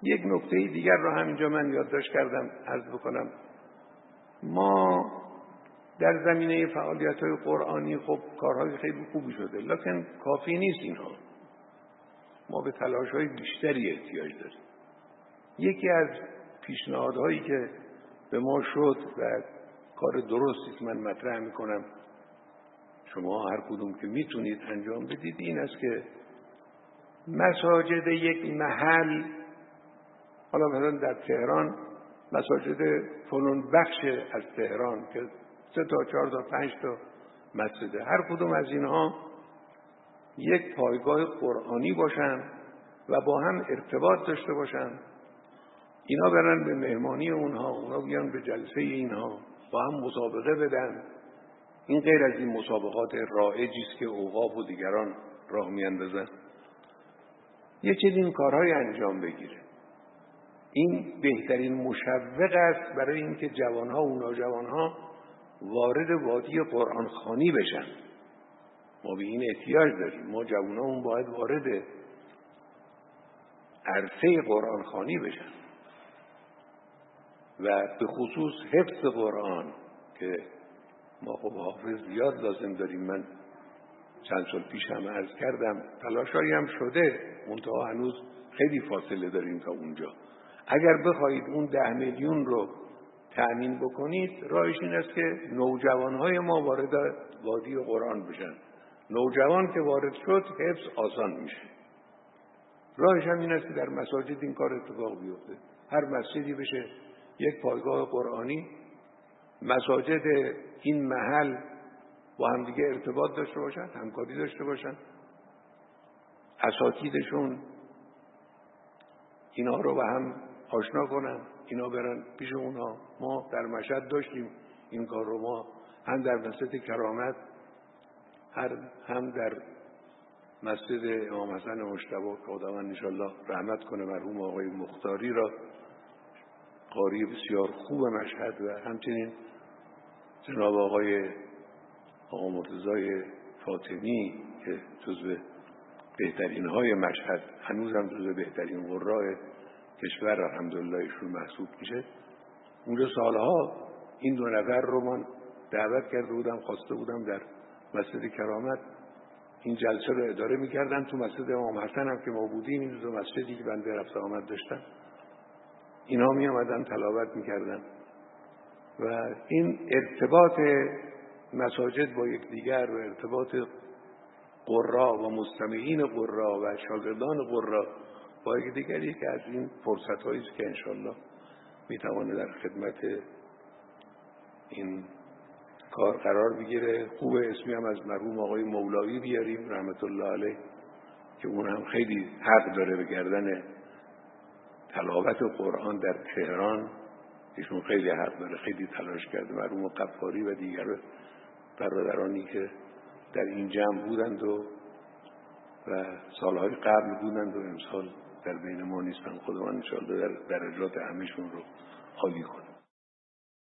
یک نکته دیگر رو همینجا من یادداشت کردم عرض بکنم. ما در زمینه فعالیت‌های قرآنی خب کارهای خیلی خوبی شده، لکن کافی نیست اینها. ما به تلاش‌های بیشتری احتیاج داریم. یکی از پیشنهادهایی که به ما شد و کار درستی که من مطرح میکنم، شما هر کدوم که میتونید انجام بدید، این است که مساجد یک محل، حالا مثلا در تهران مساجد فلان بخش از تهران که 3 تا 4 تا 5 تا مسجده، هر کدوم از اینها یک پایگاه قرآنی باشن و با هم ارتباط داشته باشن. اینا برن به مهمانی اونها، اونا بیان به جلسه اینها، با هم مسابقه بدن. این غیر از این مسابقات رایجی است که اوقاف و دیگران راه میاندازن. یه چنین کارهای انجام بگیره. این بهترین مشوق است برای اینکه جوانها و نوجوانها وارد وادی قرآن خوانی بشن. ما به این احتیاج داریم. ما جوانامون باید وارد عرصه قرآن خوانی بشن و به خصوص حفظ قرآن که ما خب حافظ زیاد لازم داریم. من چند سال پیش هم عرض کردم تلاشایی هم شده، منتها هنوز خیلی فاصله داریم تا اونجا. اگر بخواهید اون 10 میلیون رو تأمین بکنید، راهش این است که نوجوانهای ما وارد وادی قرآن بشن. نوجوان که وارد شد حفظ آسان میشه. راهش هم این است که در مساجد این کار اتفاق بیفته. هر مسجدی بشه یک پایگاه قرآنی، مساجد این محل با هم دیگه ارتباط داشته باشن، همکاری داشته باشن، اساتیدشون اینا رو با هم آشنا کنن، اینا برن پیش اونها. ما در مشهد داشتیم این کار رو، ما هم در مسجد کرامت هم در مسجد امام حسن مجتبی که خداوند انشالله رحمت کنه مرحوم آقای مختاری را، قاری بسیار خوب مشهد، و همچنین جناب آقا مرتضی فاطمی که جزو بهترین های مشهد، هنوزم جزو بهترین قراء کشور الحمدلله ایشون محسوب میشه. اونجا سالها این 2 نفر رو من دعوت کرده بودم، خواسته بودم در مسجد کرامت این جلسه رو اداره میکردن. تو مسجد امام حسن هم که ما بودیم، این 2 مسجدی که بنده رفت آمد داشتن، اینا می آمدن تلاوت میکردن و این ارتباط مساجد با یکدیگر و ارتباط قرا و مستمعین قرا و شاگردان قرا با یکدیگر یکی از این فرصت‌هایی است که انشالله میتوانه در خدمت این کار قرار بگیره. خوب اسمی هم از مرحوم آقای مولوی بیاریم رحمت الله علیه که اون هم خیلی حق داره به گردن تلاوت قرآن در تهران. ایشون خیلی حق داره، خیلی تلاش کرده. مرحوم قفاری و دیگر برادرانی که در این جمع بودند و سالهای قبل بودند و امسال در بین ما نیستند، خداوند انشاءالله در درجات همه‌شون رو عالی کنه.